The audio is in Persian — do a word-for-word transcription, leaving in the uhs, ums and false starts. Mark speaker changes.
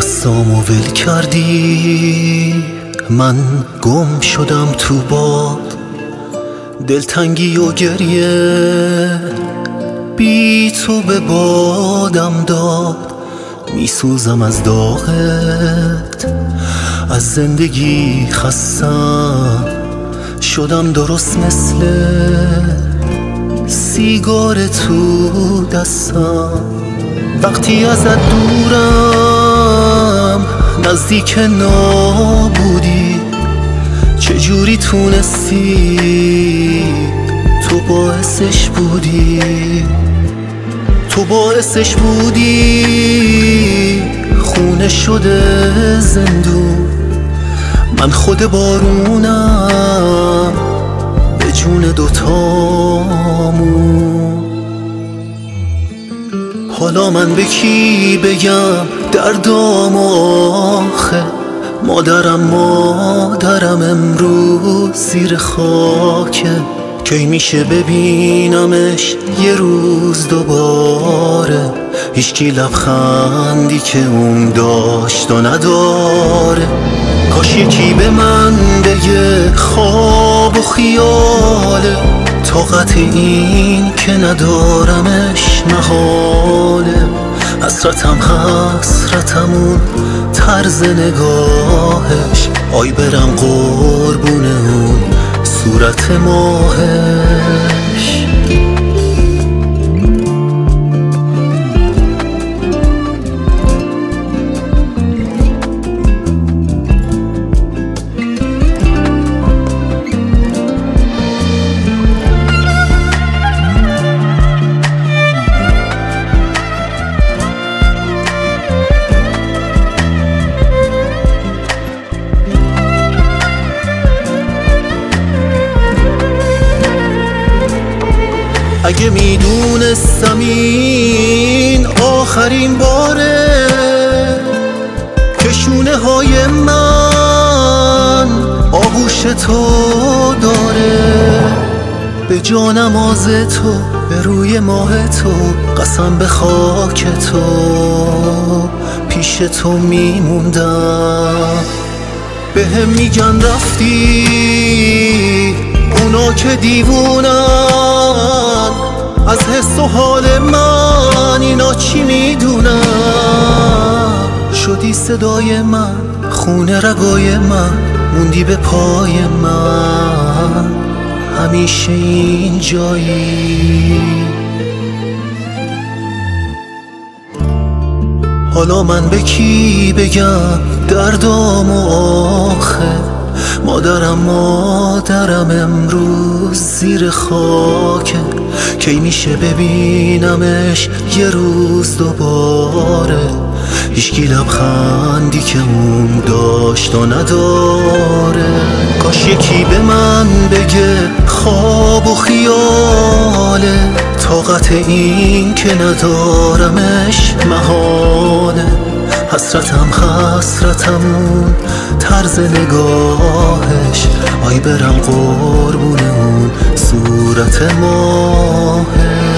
Speaker 1: دستامو ول کردی، من گم شدم تو باد. دلتنگی و گریه بی تو به بادم داد. میسوزم از داغت، از زندگی خستم شدم، درست مثل سیگار تو دستم. وقتی ازت دورم نزدیک نابودی، چجوری تونستی؟ تو باعثش بودی، تو باعثش بودی. خونه شده زندون، من خود بارونم به جون دوتامون. حالا من به کی بگم دردام آخه؟ مادرم مادرم امروز زیر خاکه. کی میشه ببینمش یه روز دوباره؟ هیچکی لبخندی که اون داشت و نداره. کاش یکی به من بگه خواب و خیاله، طاقت این که ندارمش محاله. حسرتم حسرتمون طرز نگاهش، آی برم قربون اون صورت ماهش. اگه میدونستم این آخرین باره که شونه های من آغوش تو داره، به جانماز تو، به روی ماه تو، قسم به خاک تو، پیش تو میموندم. به هم میگن رفتی اونا که دیوونن، از حس و حال من اینا چی میدونن؟ شدی صدای من، خونه رگای من، موندی به پای من، همیشه این جایی. حالا من به کی بگم دردامو آخه؟ مادرم مادرم امروز زیر خاکه. کی میشه ببینمش یه روز دوباره؟ هیچکی لبخندی که اون داشت و نداره. کاش یکی به من بگه خواب و خیاله، طاقت این که ندارمش محاله. حسرتم حسرتمون طرز نگاهش، آی برم قربون اون صورت ماهش.